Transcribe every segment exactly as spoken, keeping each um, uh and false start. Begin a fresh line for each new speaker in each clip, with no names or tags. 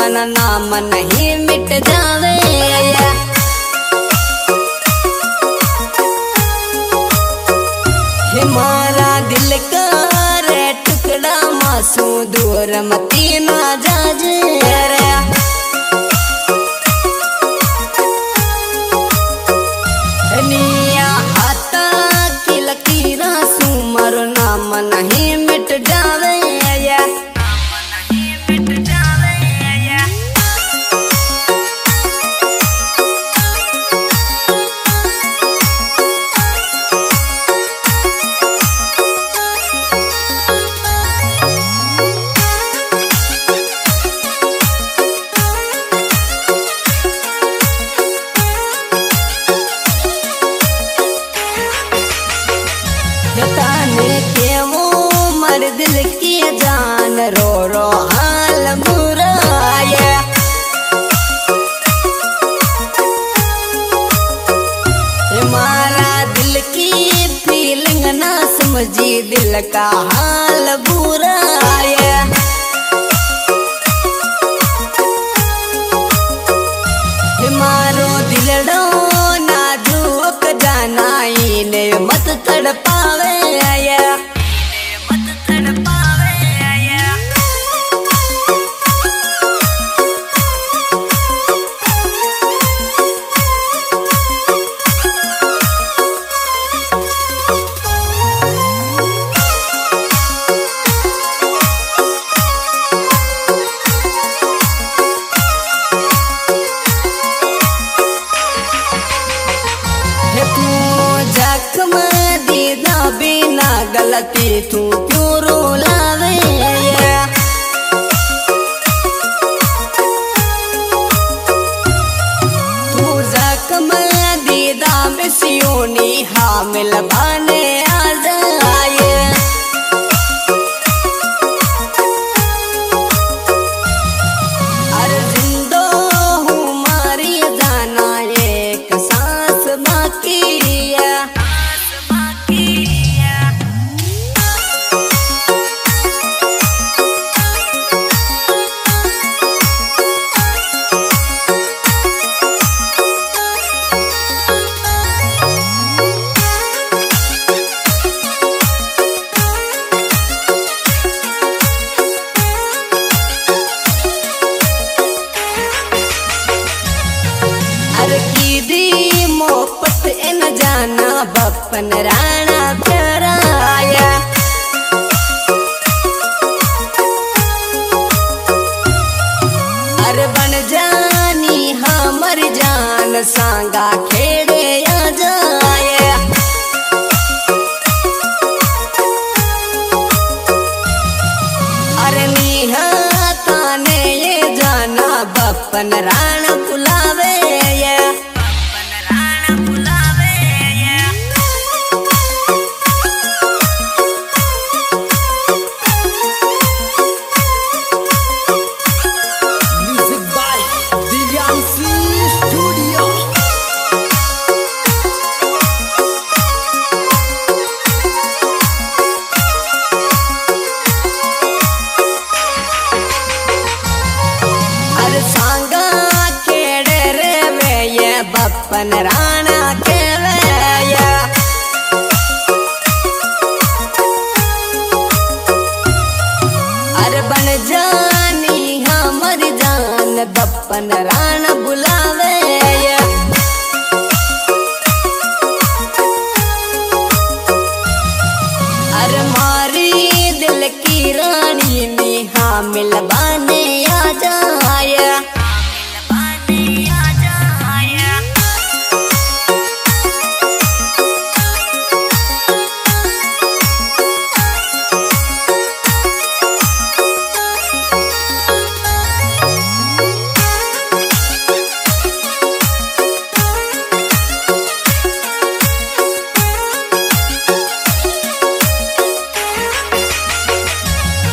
दुश्मन नाम नहीं मिट जावे। हमारा दिल का रे टुकड़ा मासू दूर मती ना जाजे रे। निया हाथा की लकीरा सुमर नाम नहीं मिट जावे। दिल की जान रो रो हाल बुराया। हमारा दिल की फीलिंग ना समझी दिल का हाल बुराया। हमारो दिलड़ो नाजुक जाना इने मत तड़पावे। बिना गलती तू क्यों रुलावे। तू जख्म दीदा में सियोनी हामिल बने आ जाए। अरे जिंदो हूँ मारी जाना एक सांस बाकी है। मोहब्बत इन जाना बपन राणा प्याराया। अरे बन जानी हमर जान सांगा खेड़े आ जाए। अरे निहाता ने ये जाना बपन राणा बुलावे। बपन राणा के वैया। अरे बन जानी हमर जान बपन राणा बुलावे। अरे मारी दिल की रानी में हामिल बने आ जाए।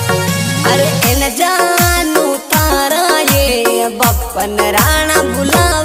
बपन राणा बुला